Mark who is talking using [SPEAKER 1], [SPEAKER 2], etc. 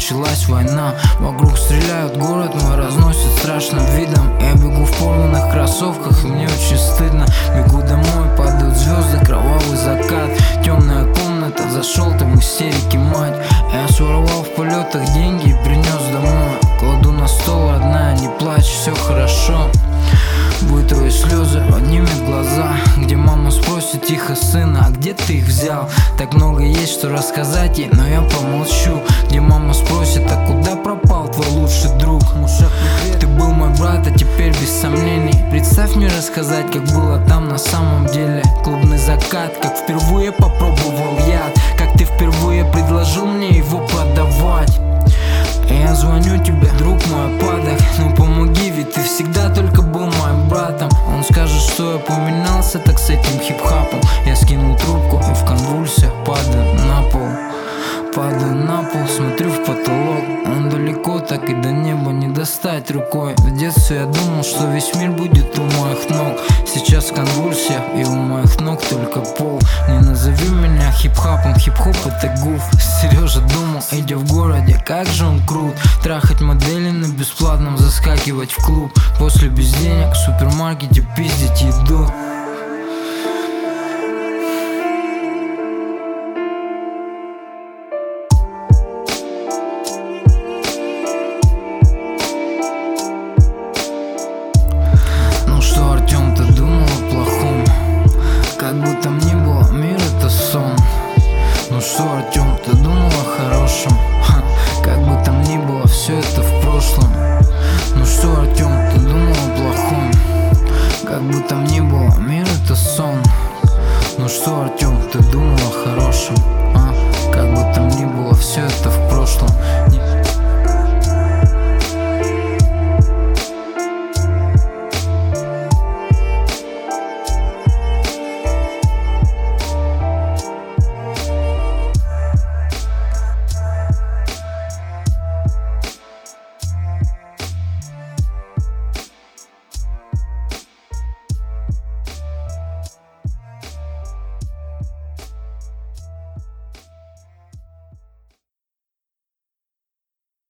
[SPEAKER 1] началась война. Вокруг стреляют, город мой разносит страшным видом. Я бегу в порванных кроссовках, и мне очень стыдно. Бегу домой, падают звезды, кровавый закат. Темная комната, зашел там истерики мать. Я своровал в полетах деньги и принес домой. Кладу на стол, родная, не плачь, все хорошо. Вытру слезы, поднимет глаза. Где мама спросит тихо сына, а где ты их взял? Так много есть, что рассказать ей, но я помолчу. Где мама спросит, а куда пропал твой лучший друг? Ты был мой брат, а теперь без сомнений. Представь мне рассказать, как было там на самом деле. Клубный закат, как впервые попробовал яд. Как ты впервые предложил мне его продавать. Я звоню тебе, друг мой опадок. Ну помоги, ведь ты всегда только был моим братом. Он скажет, что я поменялся так с этим хип-хапом. Я скинул трубку и в конвульсиях падаю на пол. Падаю на пол, смотрю в потолок. Он далеко, так и до неба не достать рукой. В детстве я думал, что весь мир будет у моих ног. Сейчас конвульсия, и у моих ног только пол. Не назови меня хип-хапом, хип-хоп это гуф. Сережа думал, идя в городе, как же он крут. Трахать модели на бесплатном, заскакивать в клуб. После без денег в супермаркете пиздить еду.